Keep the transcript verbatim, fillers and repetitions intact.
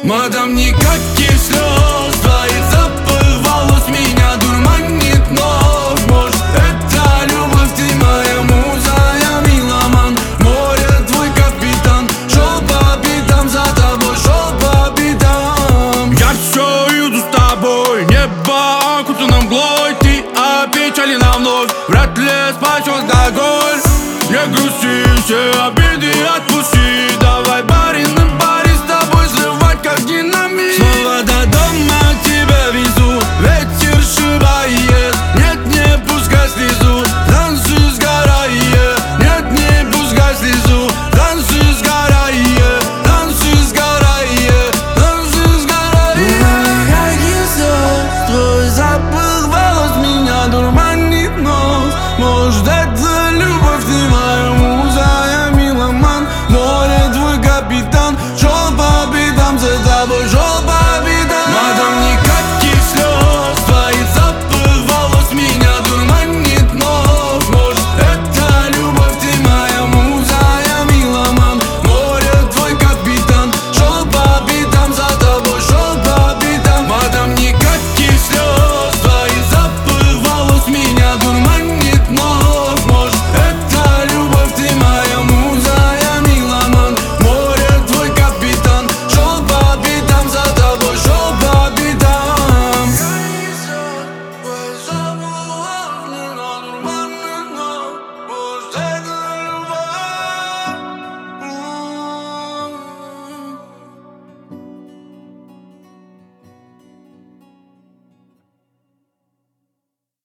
Мадам, никаких слез, твоих запах волос меня дурманит нос. Может, это любовь, ты моя муза, я меломан. Море твой капитан, шел по пятам за тобой, шел по пятам. Я все иду с тобой, небо окутано мглой. Ты опечалена вновь, вряд ли спасет алкоголь. Не грусти, все обиды отпусти. Давай барин на баре с тобой срывать как динамит. Снова до дома тебя везу, ветер шибает. Нет, не пускай слезу, танцуй сгорая. Нет, не пускай слезу, танцуй сгорая. Танцуй сгорая, танцуй сгорая. Какие слез, твой запах волос меня дурманит нос. Может, это любовь, ты моя муза, я меломан. Море твой капитан, шел по пятам за тобой, шел